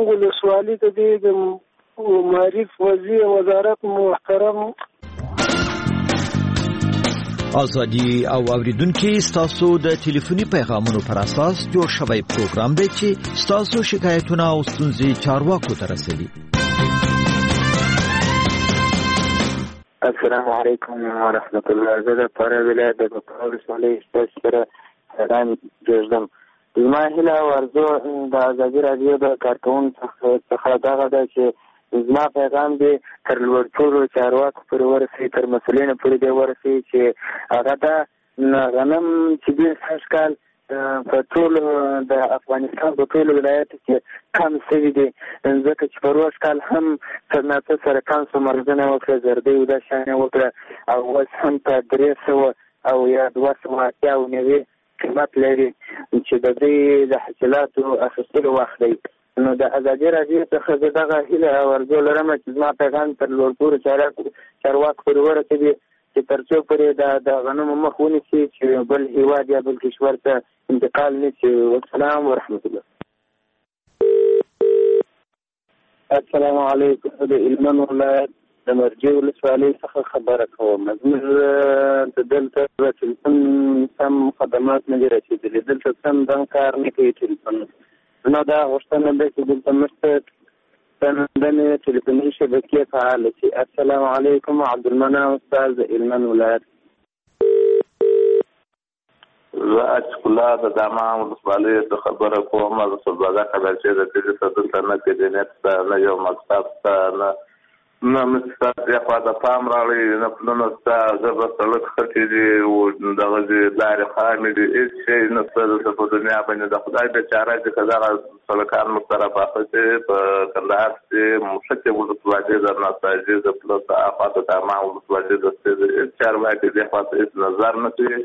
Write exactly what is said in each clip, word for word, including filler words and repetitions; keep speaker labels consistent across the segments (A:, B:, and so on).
A: ولسوالي ته د معرف وزیر وزارت محترم
B: ازادي او اوریدونکو ستاسو د ټلیفوني پیغامونو پر اساس جوړ شوی پروګرام دی چې ستاسو شکایتونه او ستونزې چارواکو ته رسوي.
C: السلام علیکم ورحمۃ اللہ. زه د فراه ولایت د بکواه ولسوالۍ ستاسو سره پیغام جوړوم. زما هیله او ارزو د ازادي راډیو د کارکوونکو څخه دغه ده چې زما پیغام دی تر لوړ ټولو چارواکو پورې ورسوي، تر مسؤلینو پورې دی ورسوي چې هغه دا غنم چې دی سږ کال په ټول د افغانستان په ټولو ولایاتو کې کم شوي دي، ځکه چې په روز کال هم صنعتي سره کم څه مرزونه وکړه، زردۍ دا شیان یې وکړه او اوس هم په درې سوه او یا دوه سوه اتیا او نوي قیمت لري چې د دوی د حاصلاتو اخیستلو وخت دی. نو د ازادي راډیو څخه زه دغه هیله او ارزو لرم چې زما پیغام تر لوړ پوړو چارواکو پورې ورسوي چې تر څو پورې د غنمو مخ ونیسي چې بل هیواد یا بل کشور ته انتقال نشي. والسلام ورحمت الله. السلام علیکم. د هلمند ولایت د مرجې ولسوالۍ څخه خبره کوم. زموږ دلته د ټلیفون سم خدمات نه دي رسېدلي، دلته سم دم کار نه کوي ټلیفون. نو دا غوښتنه ده چې دلته مشته دنې ټلیفوني شبکې فعاله شي. السلام علیکم. عبدالمنان استاد د هلمند ولایت.
D: زه اچکولا د دامان ولسوالۍ څخه خبره کوم. د سلبازه خبر چې د دې څه دلته نه کېدی، نه شته، نه یو مکتب شته، نه نه مسته یا خواته پام راغلی، نه پلونه شته، زه به سړک خټې دي او دغه لارې خامې دي، هېڅ شی نه شته دلته په دنیا باندې. د خدای بېچاره چې که دغه سړکان موږ سره پاخه شي په کندهار کې مشکې ولسوالۍ د نساجي د پلس خواته دامان ولسوالۍ د هېڅ چارواکي دې خواته هېڅ نظر نه کوي.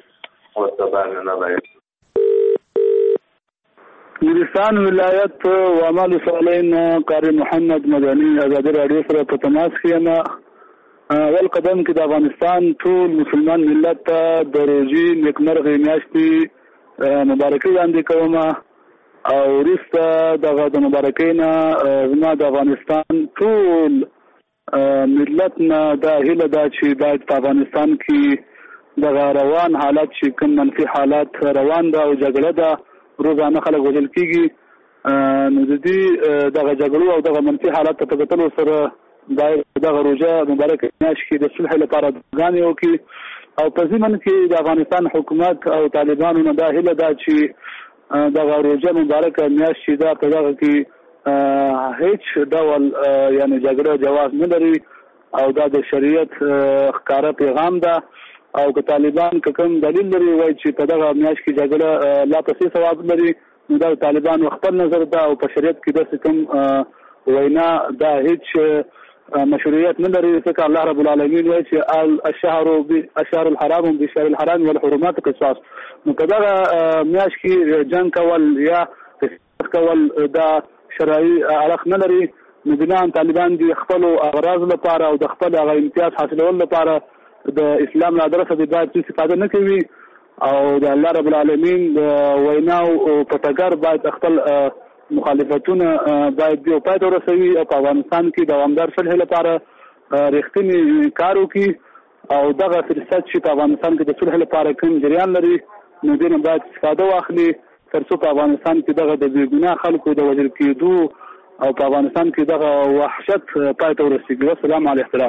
E: نورستان ولایت وامل ولسوالۍ قاری محمد مدني ازادي راډیو سره په تماس کې یم. اول قدم کې د افغانستان ټول مسلمان ملت ته د روژې نیکمرغې میاشتې مبارکي وړاندې کوم او وروسته دغه د مبارکۍ نه زما د افغانستان ټول ملت نه دا هیله ده چې باید په افغانستان کې دغه روان حالات چې کوم منفي حالات روان ده او جګړه ده، روزانه خلک وژل کېږي، نو د دې دغه جګړو او دغه منفي حالات ته په کتلو سره باید دغه روژه مبارکه میاشت کې د صلح لپاره دعاګانې وکړي او په ضمن کې د افغانستان حکومت او طالبانو نه دا هیله ده چې دغه روژه مبارکه میاشت چې ده په دغه کې هیڅ ډول یعنې جګړه جواز نه لري او دا د شریعت ښکاره پیغام ده. او که طالبان که کوم دلیل لري وایي چې په دغه میاشت کې جګړه لا پسې ثواب لري، نو دا طالبانو خپل نظر ده او په شریعت کې داسې کوم وینا دا هیڅ مشروعیت نه لري، ځکه الله رب العالمین وایي چې الشهر الشهر الحرام بشهر الحرام والحرمات قصاص. نو که دغه میاشت کې جنګ کول یا قصاص کول دا شرعي اړخ نه لري، نو بنا طالبان د خپلو اغراض لپاره او د خپل هغه امتیاز حاصلولو لپاره د اسلام له ادرسه د باید څه استفاده نه کوي او د الله رب العالمین د ویناو په ټکر باید خپل مخالفتونه باید دی پای ته ورسوي او په افغانستان کې دوامدار صلح لپاره رښتینی کار وکړي او دغه فرصت چې په افغانستان کې د صلح لپاره کوم جریان لري نو دې نه باید استفاده واخلي تر څو په افغانستان کې دغه د بې ګناه خلکو د وژل کېدو او په افغانستان کې دغه وحشت پای ته ورسېږي. والسلام علیکم. احترام.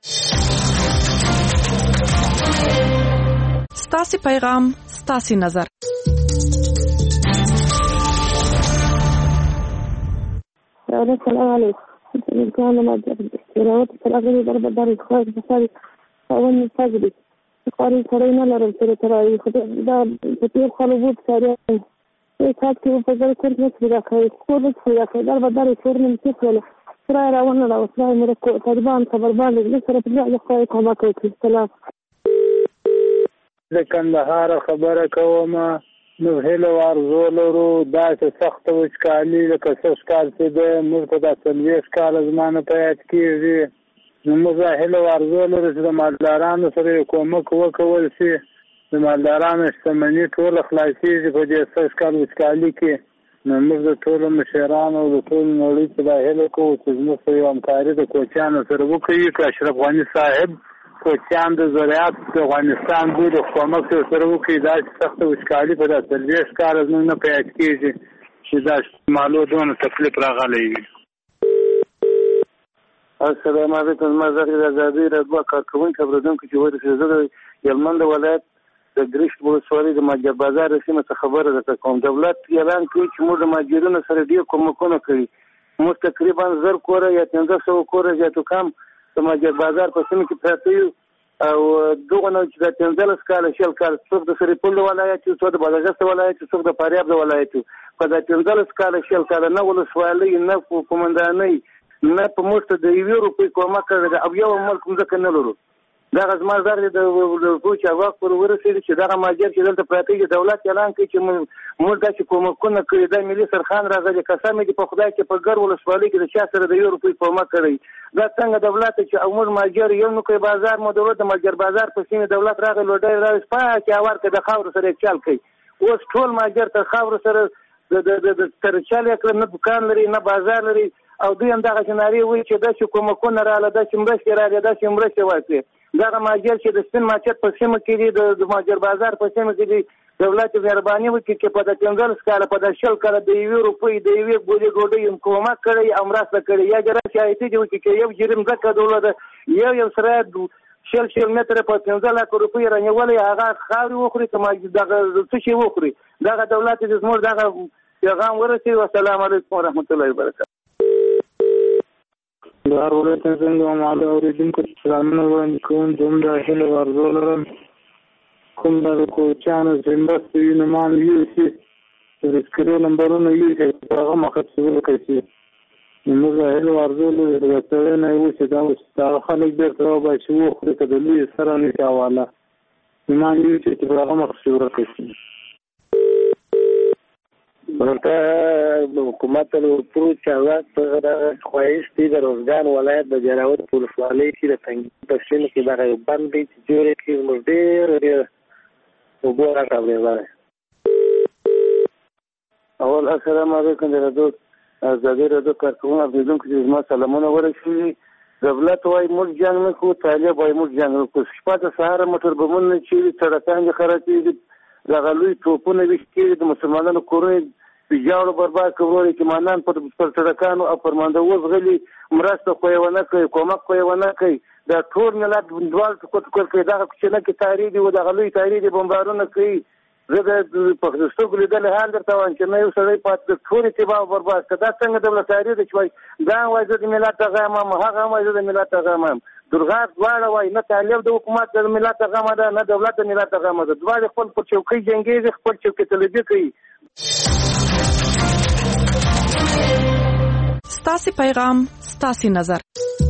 F: ستاسې پیغام ستاسې نظر.
G: السلام عليكم. كان ما استراحت فلاغي ضرب دار الخارج بصاري اول من فجري قاري سرينا لرم سر تراي خد دا بتي خلوبوت ساري ساعات کې په ځای کې څه راکړي کور څه راکړي ضرب دار فورن څه کړل سره راونه لا وسره مرکو طالبان خبر باندې سره په ځای خو کومه کوي. سلام.
E: د کندهار خبره کوم. نو هلو ارزو لرو داسې سخت وچکالي لکه سږ کال چې دی موږ ته دا څلوېښت کاله زمانه په یاد کېږي. نو موږ هلو ارزو لرو چې د مالدارانو سره یې کومک وکول شي، د مالدارانو شتمني ټوله خلاصېږي په دې سږ کال وچکالي کې. نو موږ د ټولو مشرانو او د ټولو نړۍ ته دا هیله کوو چې زموږ په یو همکاري د کوچیانو سره وکړي که اشرف غني صاحب کوچیان د زراعت د افغانستان بورډ د حکومت سره وکړي. داسې سخته وچکالي په دا څلوېښت کاله زموږ نه په یاد کېږي چې دا مالو دونه تکلیف راغلی وي.
A: السلام علیکم. زما زغ د ازادۍ راډیو کارکوونکي اورېدونکو چې وایي زه د هلمند ولایت د ګرشت ولسوالۍ د ماجر بازار سیمه څخه خبره درته کوم. دولت اعلان کوي چې موږ د ماجرینو سره ډېر کومکونه کوي. موږ تقریبا زر کوره یا پنځه سوه کوره زیاتو کم د ماجر بازار په سیمه کې پراته یو او دغه نو چې د پنځلس کاله شل کال څوک د سرپل د ولایت څوک د بادغیس د ولایت څوک د فاریاب د ولایت په د پنځلس کاله شل کال نه ولسوالۍ نه کومندانۍ نه په موږ د یو روپۍ کومک کړی او یو ملک ځکه نه لرو. دغه زما زر د کوچا وخت پر ورسېږي چې دغه ماجر چې دلته پراته دي دولت اعلان کوي چې موږ داسې کومکونه کړي. دا ملي سرخان راغلی قسم دې په خدای چې په ګر ولسوالۍ کې د چا سره د یو روپۍ کومک کړی. دا څنګه دولت چې او موږ ماجر یو نو کوي بازار مو دولت د ماجر بازار په سیمه دولت راغلی لوډای راځي پاکه اور کې د خاور سره چال کوي. اوس ټول ماجر تر خاور سره د د تر چال کړ نه دکان لري نه بازار لري او دوی هم دغه جناري وي چې د کومکونه رااله د شمرش رااله د شمرش واسي. دغه ماجر چې د سپین ماچت په سیمه کې دی د ماجر بازار په سیمه کې دی دولت مهرباني وکړي چې په د پنځلس کاله په د شل کاله د یوې روپۍ د یوې ګولې ګوډۍ کومک کړی او مرسته کړې یا د راشایتي دی چې یو جرم ځکه دولت یو یو سره شل شل متره په پنځه لکه روپۍ رانیولې هغه خاورې وخوري ته دغه څه شي وخوري. دغه دولت چې زموږ دغه پیغام ورسوي. والسلام علیکم ورحمت الله وبرکاته.
E: د هر ولایت څنګه ماده اوریدونکو سلامونه وړاندې کوم. دومره هیله ورزو لرم کوم د کوچیانو زمبستې وي نومان یوسي چې د سکرو نمبرونه یوسي هغه مخصوص وکړي. موږ هیله ورزو لرو د سړی نه یوسي دا هغه خلک بیرته راباسي وخوري که د لوی سره نشي حواله نومان یوسي چې هغه مخصوص وکړي.
A: ورته د حکومت له ورپورو چارواکو خواهش دی د روزګان ولایت د جلاوط په ولسوالۍ کې د تنګي په سیمه کې دغه یو بند دی چې جوړې کړي زموږ ډېر ډېر اوبه راکړې. اول السلام علیکم د راډیو ازادۍ راډیو کارکوونکو اورېدونکو چې زما سلامونه ورسېږي. دولت وایي موږ جنګ نه کوو طالب وایي موږ جنګ نه کوو. شپه د سهار موټر بمونه چیري سړکان دې خرابېږي دغه لوی توپونه ویش کېږي د مسلمانانو کورونه ویجاړو برباد کوي چې مانان پر سړکانو او پر ماندوز غلي مرسته خو یې ونه کوي کومک خو یې ونه کوي. دا ټول ملت دوال کوټ کوي دغه کوچنه کې تاریخ دی او دغه لوی تاریخ دی بمبارونه کوي. زه د پښتو لیدل حال درته وایم چې نه یو سړی پات ټول اتباع برباد کړه. دا څنګه دولت تاریخ دی چې دا وایي د ملت غم هغه وایي د ملت غم درغه دواړه وایي نه طالب د حکومت د ملت غم ده نه دولت د ملت غم ده. دواړه خپل پر چوکۍ جنگي خپل چوکۍ طلبي کوي.
F: ستاسي پیغام ستاسي نظر.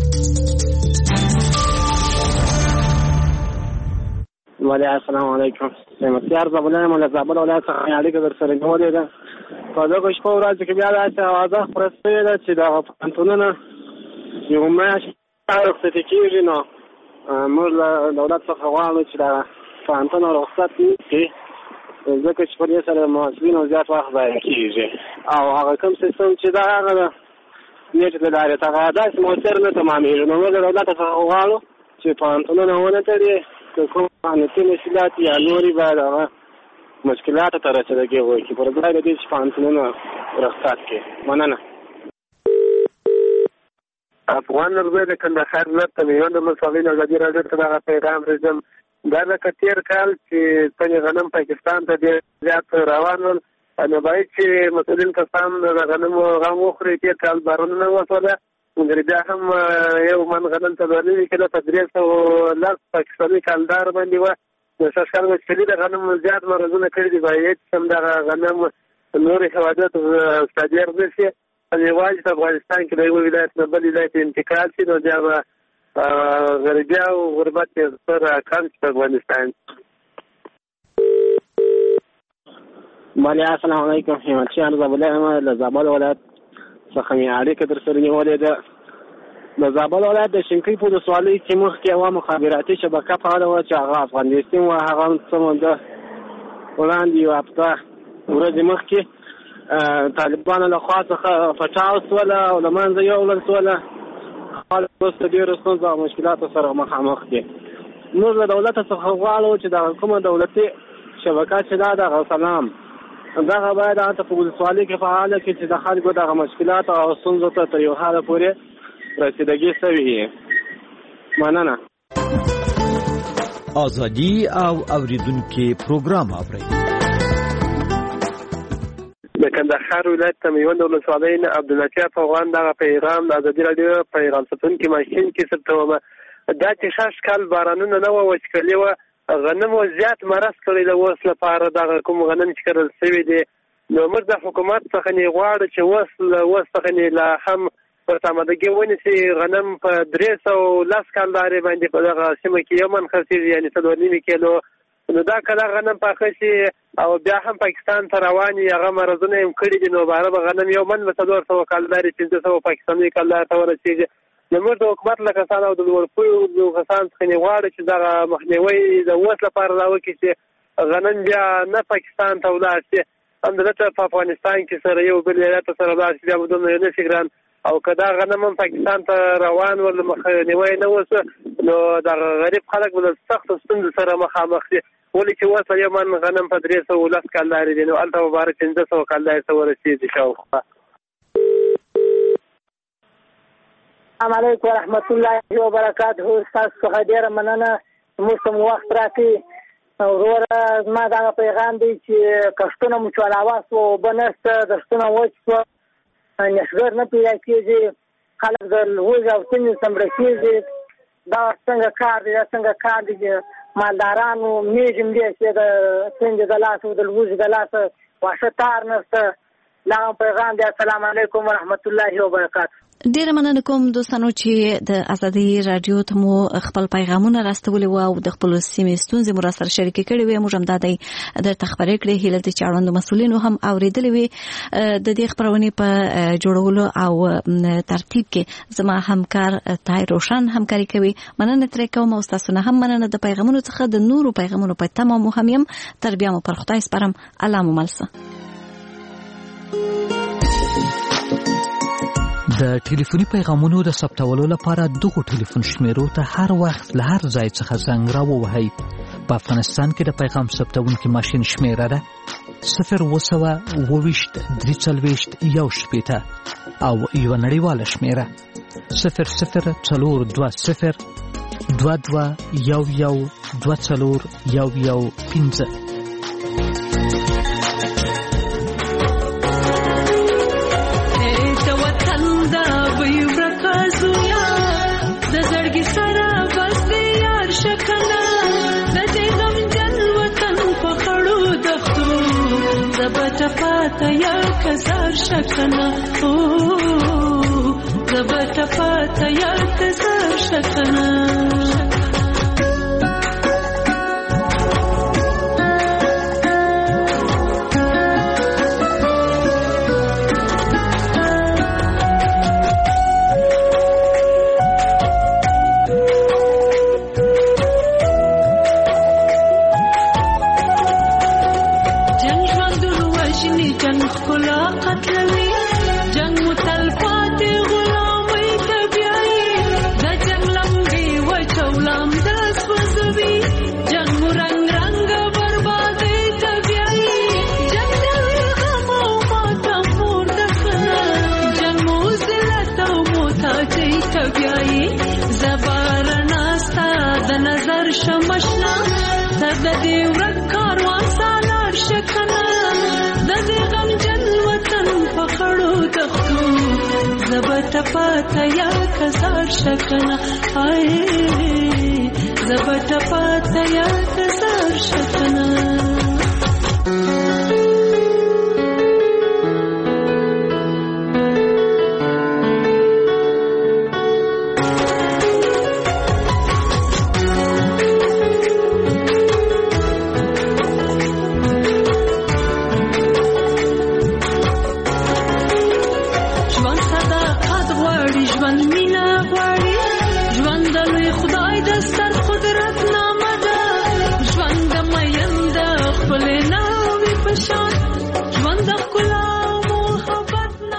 H: وعليكم السلام علیکم. سمتیار زبلنه مله زبل ولایت څخه اړیکه در سره نیولې ده. په دغه شپه ورځ کې بیا راځي اوازه خبرسته ده چې د پانتونونه یو ماش رخصت کیږي نو موږ له دولت څخه غواړو چې دا پانتون رخصت کړي ځکه چې په دې سره محاسبینو زیات وخت ضایع کیږي او هغه کوم سیستم چې دا هغه نیټ د لارې څخه داسې موثر نه تمامېږي. نو موږ له دولت څخه غواړو چې پانتونونه ونه تړي که کوم قانوني مشکلات یا نورې باید هغه مشکلاتو ته رسېدګي وکړي پر ځای د دې چې پانتونونه رخصت کړي. مننه.
A: افغان نړۍ د کندهار ولایت ته میوند ولسوالۍ نه ازادي راډیو ته دغه پیغام رسوم. دا لکه تېر کال چې تنې غنم پاکستان ته ډېر زیات روان ول نو باید چې مسؤلین کسان د غنمو غم وخوري. تېر کال بارونه نه وسوله مګر بیا هم یو من غنم ته ورنوي کېده په درې سوه لس پاکستاني کالدار باندې وه. د سږ کال وچکلي د غنمو زیات مرضونه کړي دي. باید هم دغه غنم نورې هېوادونو ته صادر نه شي یوازې په افغانستان کې د یو ولایت نه بل ولایت انتقال شي نو بیا به غریبي او غربت یې ستر کم شي په افغانستان.
H: بله السلام علیکم. همتشیان زابل یم له زابل ولایت څخه مې اړیکه در سره نیولې ده. د زابل ولایت د شینکۍ په ولسوالۍ کې مخکې یوه مخابراتي شبکه فعاله وه چې هغه افغانستان وه. هغه څه موده وړاندې یوه هفته ورځې مخکې طالبانو له خوا څخه پټاو سوله او له منځه یوړل سوله. خلک اوس د ډېرو ستونزو او مشکلاتو سره مخامخ دي. موږ له دولت څخه غواړو چې دغه کومه دولتي شبکه چې دا دغه سلام دغه باید هلته په ولسوالۍ کې فعاله کړي چې د خلکو دغه مشکلاتو او ستونزو ته تر یو حده پورې رسیدګي شوې وي. مننه.
B: ازادي او اوریدونکو پروګرام اورئ.
I: د کندهار ولایت تمیوند ولسوالۍ نه عبداللطیف افغان دغه پیغام د ازادي راډیو پیغام ساتونکي ماشین کې ثبتومه. دا چې شاش کال بارانونه نه وه وچکلي وه، غنمو زیات مرض کړی د اوس لپاره دغه کوم غنم چې کرل شوي دي. نو موږ د حکومت څخه نه غواړو چې اوس له اوس څخه نه لا هم په سمدګي ونیسي. غنم په درې سوه لس کالدارې باندې په دغه سیمه کې یو من خرڅېږي، یعنې څلور نیمې کیلو. نو دا کله غنم پاخه شي او بیا هم پاکستان ته روان وي، هغه مرضونه یې هم کړي دي، نو باره به غنم یو من به څلور سوه کالدارې پنځه سوه پاکستاني کالدار ته ورسېږي. نو موږ د حکومت له کسانو او د لوړپوړو کسانو څخه نه غواړو چې دغه مخنیوی د اوس لپاره را وکړي چې غنم بیا نه پاکستان ته ولاړ شي، همدلته په افغانستان کې سره یو بل ایالت سره ولاړ شي، بیا به دومره نه شي ګران. او که دا غنم هم پاکستان ته روان ول مخنیوی نه وسو، نو دغه غریب خلک به له سختو ستونزو سره مخامخ دي. ولې چې اوس یو من غنم په درې سوه لس کالدارې دي، نو هلته به باره پنځه سوه کالدارې ته ورسېږي شاوخوا.
J: السلام علیکم ورحمت الله وبرکاته. ستاسو څخه ډېره مننه موږ ته مو وخت راکړي. وروره زما دغه پیغام دی چې کښتونه مو چلاوه سوه، اوبه نشته، دښتونه وچ سوه، نسګر نه پیدا کېږي، خلک د لوږې او تندې سمړه کېږي. دا څنګه کار دی؟ دا څنګه کار دی چې مالدارانو میږي مړې شي د تندې د لاسه او د لوږې د لاسه، واښه تار نشته. دغه پیغام دی. السلام علیکم ورحمت الله وبرکاته.
K: ډیره مننه کوم دوستانو چې د ازادي رادیو ته مو خپل پیغامونه راستولي وو او د خپل سیمې ستونزې مو سره شریکې کړې وې. موږ هم دا دی درته خبرې کړې هیله د چاړوندو مسؤلینو هم اورېدلې وي. د دې خبرونې په جوړولو او ترتیب کې زما همکار طاهر روشن همکاري کوي. مننه ترې کوم او تاسو نه هم مننه د پیغامونو څخه. د نورو پیغامونو په تمه مو هم يم. تر بیا مو پر خدای سپارم. الله مو ملسه.
L: د ټلیفوني پیغامونو د ثبتولو لپاره دغه ټلیفون شمیرو ته هر وخت له هر ځای څخه زنګ راووهئ. په افغانستان کې د پیغام ثبتونکي ماشین شمیره ده صفر اوه سوه اووه ویشت درې څلوېښت یو شپېته او یوه نړیواله شمیره صفر صفر څلور دوه صفر دوه دوه یو یو دوه څلور یو یو پنځه.
M: پاتا یا کزار شکنا او زبط پاتا یا کزار شکنا پاتا یا کزار شکنا آئے زبط پاتا یا کزار شکنا. One